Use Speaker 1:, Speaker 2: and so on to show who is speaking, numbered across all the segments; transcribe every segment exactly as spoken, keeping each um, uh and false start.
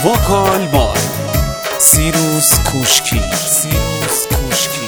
Speaker 1: وکال بای سیروس کوشکی سیروس کوشکی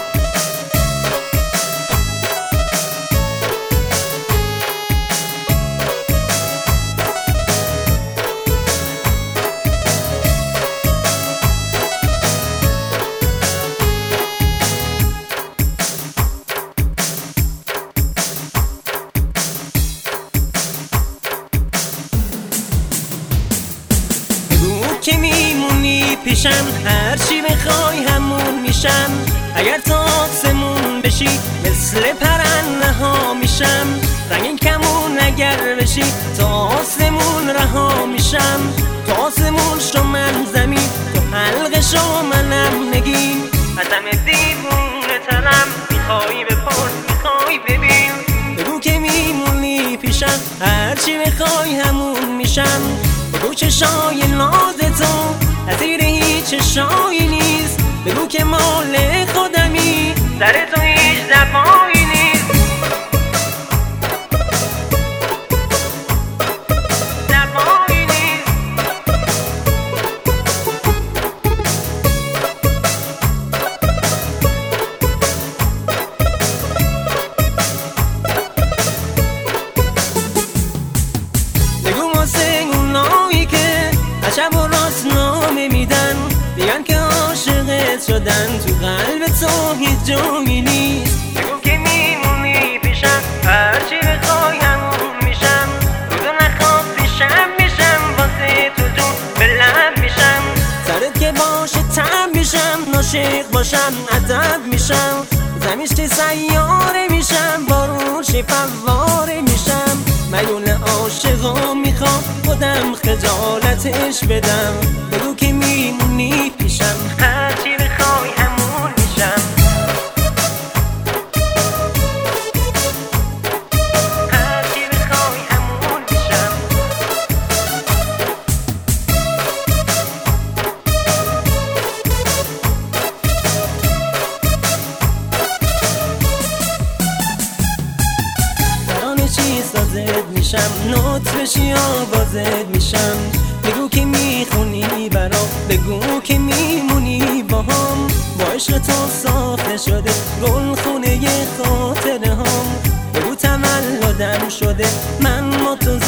Speaker 2: که میمونی پیشم، هرچی بخوای همون میشم. اگر تا آسمون بشی مثل پرنده ها میشم. رنگین کمون اگر بشی تا آسمون رها میشم. تا آسمون شو من زمین، تو حلقه شو منم نگین. ازم دیوونه ترم، میخوای بپرس میخوای ببین. بگو که میمونی پیشم، هرچی بخوای همون میشم. بگو چشای ناز تو نظیر هیچ چشایی نیست. بگو که مال خودمی، سر تو هیچ دفایی نیست. دفایی نیست. بگو واسه اونایی که عجب و راست نامه میدن، بیان که عاشقت شدن، تو قلب تو هیچ جایی نیست. بگو که میمونی پیشم، هرچی بخوای همون میشم. روزو نخواستیشم میشم، واسه تو جون به لب میشم. سرت که باشه تم میشم، ناشق باشم ادب میشم. زمینش که سیاره میشم، باروش فواره میشم. میون عاشقا میخوام خودم خجالتش بدم. بگو که میمونی پیشم، هرچی بخوای همون میشم. هرچی بخوای همون میشم. ترانه چی سازت میشم، نوت بشی آوازت میشم. بگو که میخونی برام، بگو که میمونی با هم. با عشق تو ساخته شده گل خونه خاطره هم. بگو تولدم شده من با تو